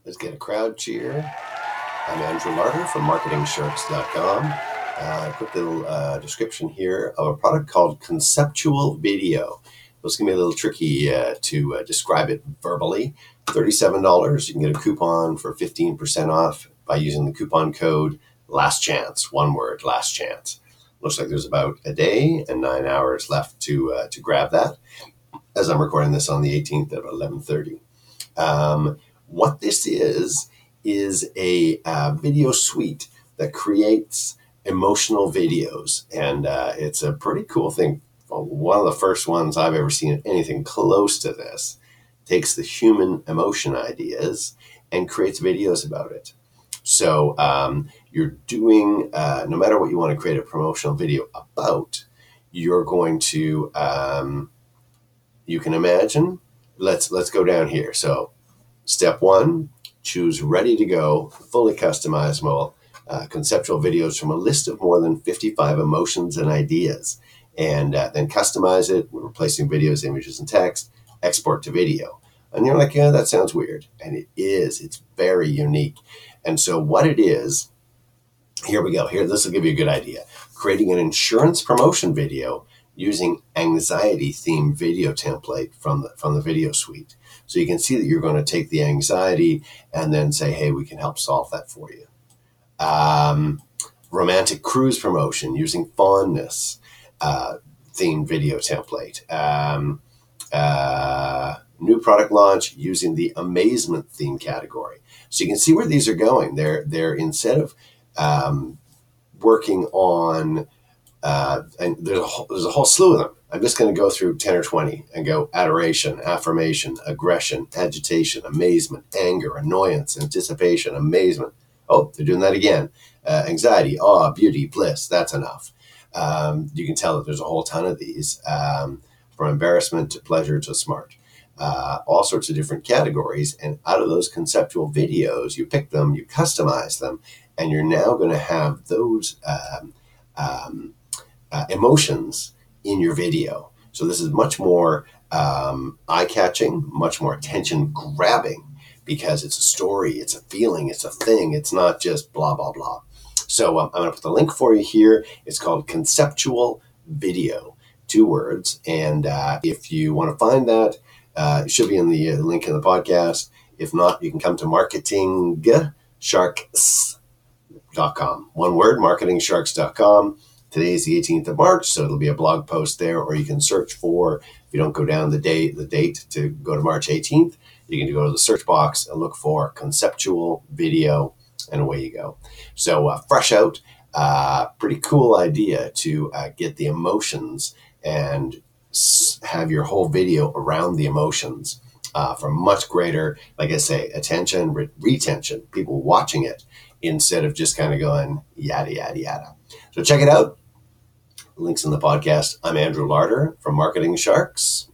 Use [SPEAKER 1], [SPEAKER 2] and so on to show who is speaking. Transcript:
[SPEAKER 1] Let's get a crowd cheer. I'm Andrew Larder from MarketingSharks.com. Quick little description here of a product called Conceptual Video. It's going to be a little tricky to describe it verbally. $37. You can get a coupon for 15% off by using the coupon code Last Chance. One word, Last Chance. Looks like there's about a day and 9 hours left to grab that, as I'm recording this on the 18th at 11:30. What this is a video suite that creates emotional videos, and it's a pretty cool thing. One of the first ones I've ever seen anything close to this. Takes the human emotion ideas and creates videos about it. So you're doing, no matter what you want to create a promotional video about, you're going to, you can imagine, let's go down here. So step one, choose ready to go, fully customizable, conceptual videos from a list of more than 55 emotions and ideas. And then customize it, replacing videos, images, and text, export to video. And you're like, yeah, that sounds weird. And it is. It's very unique. And so what it is, here we go. Here, this will give you a good idea. Creating an insurance promotion video using anxiety-themed video template from the video suite. So you can see that you're going to take the anxiety and then say, hey, we can help solve that for you. Romantic cruise promotion using fondness themed video template. New product launch using the amazement theme category. So you can see where these are going. They're instead of working on, and there's a whole slew of them. I'm just going to go through 10 or 20 and go adoration, affirmation, aggression, agitation, amazement, anger, annoyance, anticipation, amazement. Oh, they're doing that again. Anxiety, awe, beauty, bliss. That's enough. You can tell that there's a whole ton of these, from embarrassment to pleasure to smart. All sorts of different categories. And out of those conceptual videos, you pick them, you customize them, and you're now going to have those emotions in your video. So this is much more eye-catching, much more attention-grabbing, because it's a story, it's a feeling, it's a thing. It's not just blah, blah, blah. So I'm going to put the link for you here. It's called Conceptual Video, 2 words. And if you want to find that, it should be in the link in the podcast. If not, you can come to MarketingSharks.com. One word, MarketingSharks.com. Today is the 18th of March, so it'll be a blog post there, or you can search for, if you don't go down the date to go to March 18th, you can go to the search box and look for Conceptual Video, and away you go. So fresh out, pretty cool idea to get the emotions and have your whole video around the emotions for much greater, like I say, attention, retention, people watching it instead of just kind of going yada, yada, yada. So check it out. Links in the podcast. I'm Andrew Larder from Marketing Sharks.